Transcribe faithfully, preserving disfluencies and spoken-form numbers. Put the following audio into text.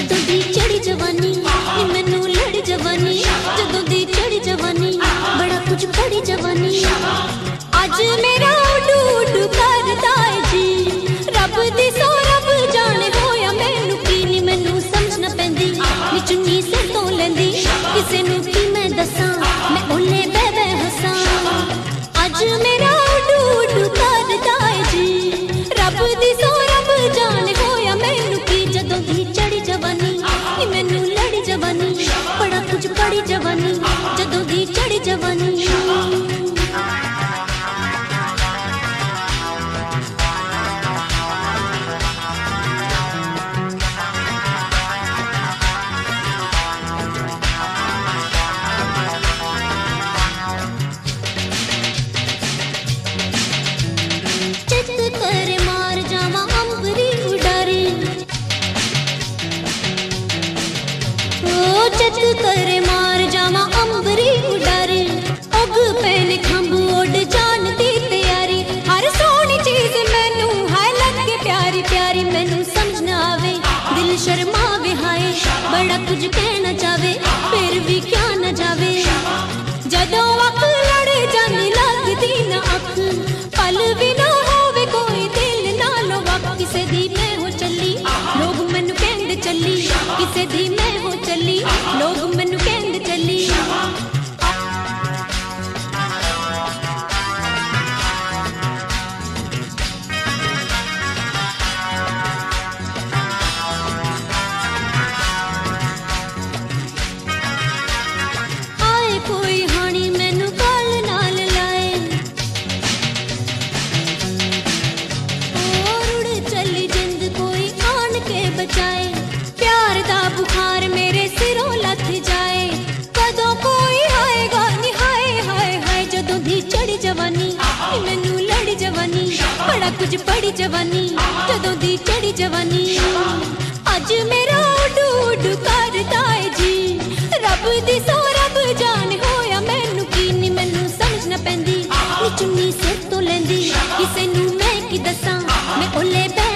जदों दी चढ़ी जवानी नी मैनू लड़ जवानी, जदों दी चढ़ी जवानी बड़ा कुछ पड़ी जवानी। अज मेरा उडू उडू करदा है जी, रब दी सो रब जाने होया मैनू की नी मैनू समझ ना पैंदी नी चुन्नी सिर तो लैंदी किसे नू की मैं दसां मैं ओले बह बह हसां। अज मेरा उडू उडू करदा है जी, रब दी सो रब जाने होया मैनू की जदों दी चढ़ी जवानी नी मैनू लड़ी जवानी बड़ा कुछ पड़ी जवानी, जदों दी चढ़ी जवानी। चत करे मार जावा अंबरी उडारे, अग पैने खंभ ओड जान दी तैयारी। हर सोहनी चीज मैनू है लगे प्यारी प्यारी, मैनू समझ ना आवे दिल शर्मावे हाय बड़ा कुछ कहना चाहे फिर भी क्या न जावे। जदों अख लड़े जानी लगदी ना अख, पल भी ना होवे कोई दिल नालों वक। किसे दी मैं हो चली लोग मैनू कहंदे चली, किसे दी मैं हो चली लोग मैनू कहंदे चली। आए कोई हानी मैनू गल नाल लाए, और उड़ चली जिंद कोई आन के बचाए। प्यार दा बुखार मेरे सिरों लथ जाए, कदों कोई आएगा नी हाय हाय हाय। जदों दी चढ़ी जवानी नी मैनू लड़ी जवानी बड़ा कुछ पड़ी जवानी, जदों दी चढ़ी जवानी। अज मेरा उडू उडू करदा है जी, रब दी सो रब जाने होया मैनू की नी मैनू समझ ना पैंदी नी चुन्नी सिर तो लैंदी किसे नू मैं की दसां मैं ओले बह